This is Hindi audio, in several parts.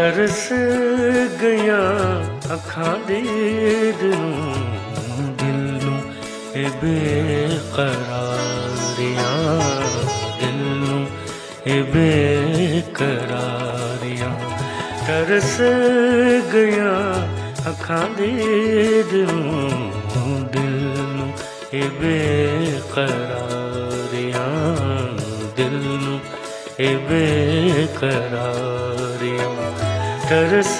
तरस गया अखां दे दिलों दिल नूं ए बेकरारियां दिल नूं ए बेकरारियां तरस गया अखां दे दिलों दिल नूं ए बेकरारियां दिल नूं ए बेकरारियां तरस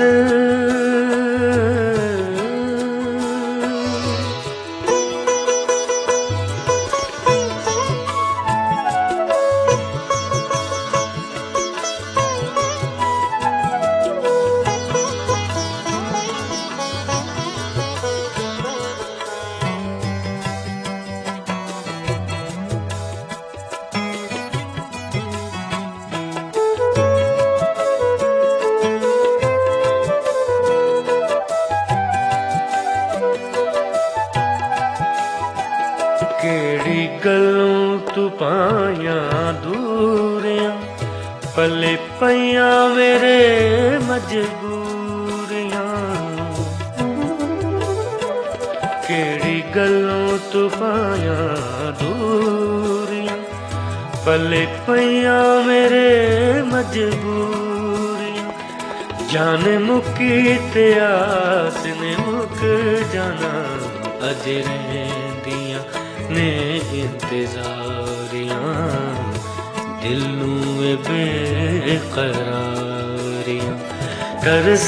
केड़ी गलों तू पाया दूरियां पले पईयां मेरे मजबूरियां केड़ी गलों तू पाया दूरियां पले पईयां मेरे मजबूरियां जाने मुकी ते आस ने मुक जाना अजे रहंदियां ने इंतजारियां दिल नूं ए बेकरारियां तरस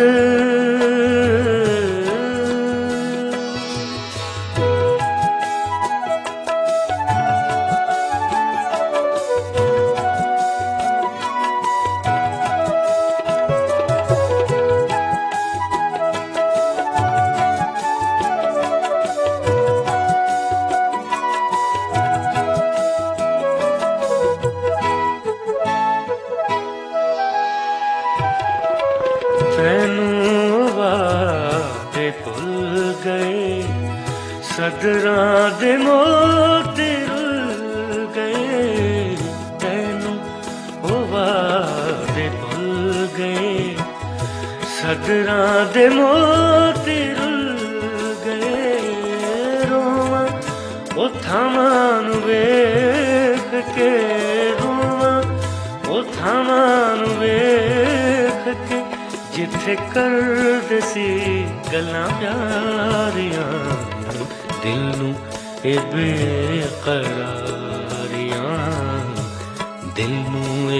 तैनूं वादे भुल गए सदरां दे मोती रुल गए तैनूं वादे भुल गए सदरां दे मोती रुल गए रोवां ओ थावां नूं वेख के रोवां ओ थावां नूं वेख के जिथे करदे सी गल्लां प्यारियां दिल नूं ए बेकरारियां दिल नूं ए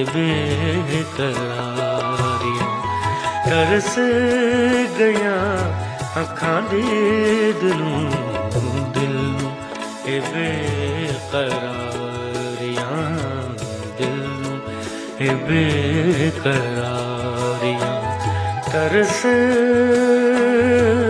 बेकरारियां तरस गया अखां दे दिलों दिल नूं ए बेकरारियां दिल नूं ए बेकरारियां तरस